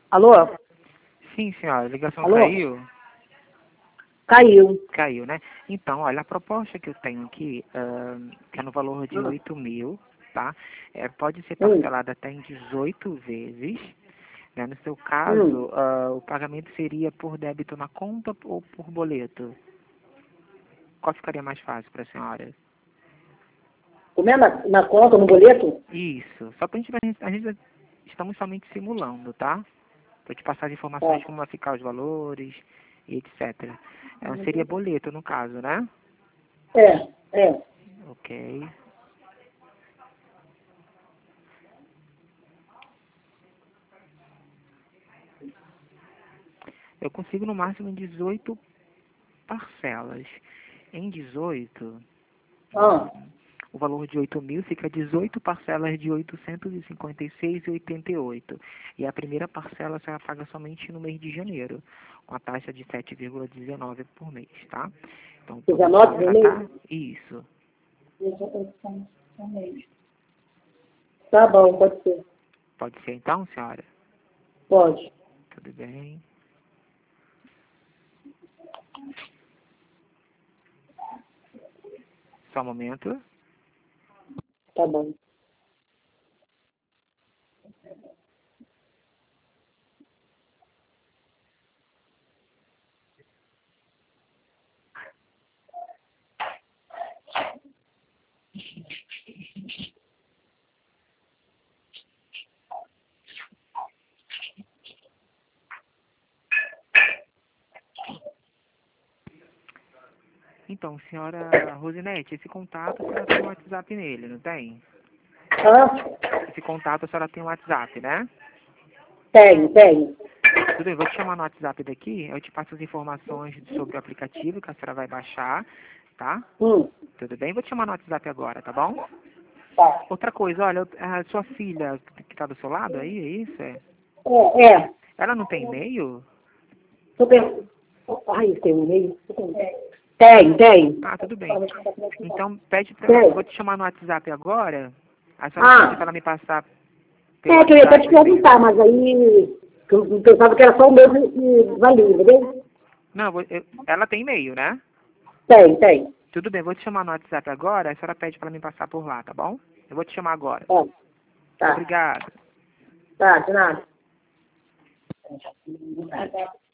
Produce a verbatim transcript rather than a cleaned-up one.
Alô? Sim, senhora, a ligação Alô? caiu? Caiu. Caiu, né? Então, olha, a proposta que eu tenho aqui, ahn, que é no valor de Hum. oito mil, tá? É, pode ser Hum. parcelada até em dezoito vezes. Né? No seu Hum. caso, ah, o pagamento seria por débito na conta ou por boleto? Qual ficaria mais fácil para a senhora? Como é na, na conta, no boleto? Isso. Só para a gente, ver, a gente estamos somente simulando, tá? Para te passar as informações Tá. de como vai ficar os valores e etcétera. É, seria boleto, no caso, né? É, é. Ok. Eu consigo no máximo em dezoito parcelas. Em dezoito, Ah, o valor de oito mil fica dezoito parcelas de oitocentos e cinquenta e seis reais e oitenta e oito centavos. E a primeira parcela você paga somente no mês de janeiro, com a taxa de sete vírgula dezenove por mês, tá? Então podemos dezenove no contratar mês? isso. Tá bom, pode ser. Pode ser então, senhora? Pode. Tudo bem. Só um momento. Tá bom. Então, senhora Rosinete, esse contato a senhora tem um WhatsApp nele, não tem? Ah, Esse contato a senhora tem um WhatsApp, né? tenho, tenho. Tudo bem, vou te chamar no WhatsApp daqui, eu te passo as informações sobre o aplicativo que a senhora vai baixar, tá? Hum, Tudo bem? Vou te chamar no WhatsApp agora, tá bom? tá. Outra coisa, olha, a sua filha que tá do seu lado aí, é isso? É? É, é. Ela não tem e-mail? Tô pensando. Ai, tem um e-mail? Tem, tem. Ah, tudo bem. Então, pede pra ela, eu Tem. vou te chamar no WhatsApp agora, a senhora pede pra Ah, ela me passar pelo é que eu ia até WhatsApp te o e-mail. perguntar, mas aí eu pensava que era só o meu que valia, entendeu? Não, eu vou- eu- ela tem e-mail, né? Tem, tem. Tudo bem, vou te chamar no WhatsApp agora, a senhora pede pra me passar por lá, tá bom? Eu vou te chamar agora. Tá, tá, Obrigado. tá, de nada.